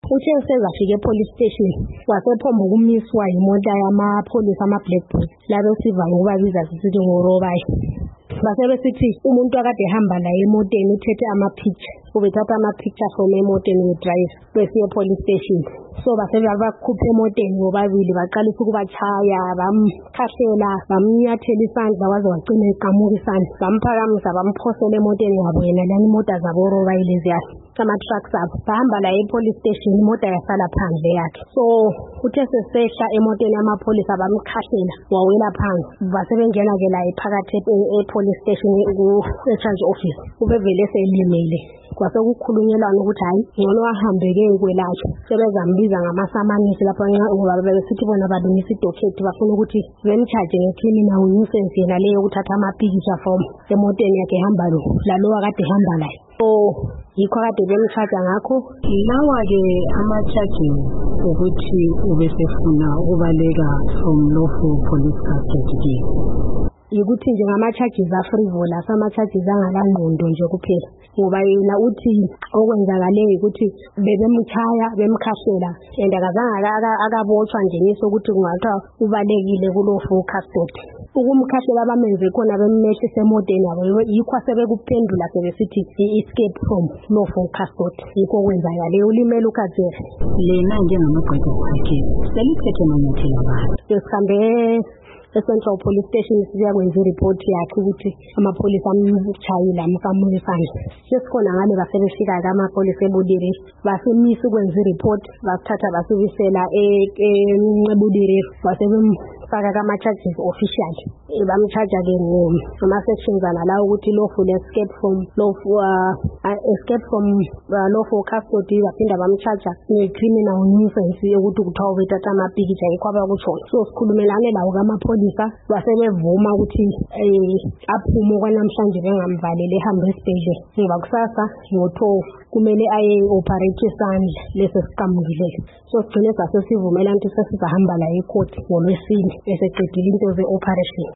Uthe sezafika e-police station wasephomba ukumiswa imoto yamapholisa ama-black boys labo sivayo ukubabiza sithi ngorobayi. Base besithi umuntu akade ehamba la emotweni uthethe ama-picture ubethatha ama-picture from emotweni we-drive besiye e-police station. So base bakhupha emotweni bobabili baqalisa ukubachaya bamkhahlela bamnyathela isandla waze wagcina eqamuka isandla bamphakamisa bamphosela emotweni yabo yena lani imota zabo orobayi leziya ama-trucks abo bahamba la e-police station imota yasala phandle yakhe. So uthe sesehla emotweni yamapholisa bamkhahlela wawela phansi base bengena-ke la phakathi e-police station ku-charge office ubevele selimele. Kwase kukhulunyelwana ukuthi hayi ngcono ahambeke kwelashwa sebezambiza ngamasamanisi lapho ngoba besithi bona balungisa idokethi bafuna ukuthi bemcharge nge-criminal nuisance yena leyo ukuthatha amapikitsha from emotweni yakhe ehamba lalo akade ehamba layo. So yikho kade bemcharge ngakho. Lawa-ke ama-charges ukuthi ubesefuna ukubaleka from lawful police custody yikuthi nje ngama-charges a-frivol asama-charges angalangqondo nje kuphela ngoba yena uthi okwenzakale ukuthi bebemchaya bemkhahlela and akazange akabotshwa nje ngiso ukuthi kungathiwa ubalekile kulawful custody. Ukumkhahlela bamenze khona bemmehlisa emotweni yabo yikho asebekuphendula sebesithi i-escape from lawful custody yikho kwenzakale ulimele uKadzeri. Lena njengamagqwetha akhe selithethe amanyathelo abantu besihambe e-Central Police Station siyakwenza i-report yakhe ukuthi amapholisa amchayile amqamuka isandla. Sesikhona ngale basebefika-ke amapholisa eBudire basemisa ukwenza i-report basithatha basibisela eBudire basebemfaka kama-charges official bamcharge-ke ngama-sections analawo ukuthi lawful escape from lawful custody baphinda bamcharge nge-criminal nuisance yokuthi kuthiwa ubethatha amapikitsha yikho abakushona. So sikhulumelane lawo kamapholisa basebevuma ukuthi aphume kwanamhlanje bengamvaleli ehambe esibhedlela ngoba kusasa ngo-12 kumele aye-operate isandla lesi siqamukileyo. So sigcine sasesivumela ukuthi sesizahamba la e-court ngoLwesine eseqedile into ze-operation.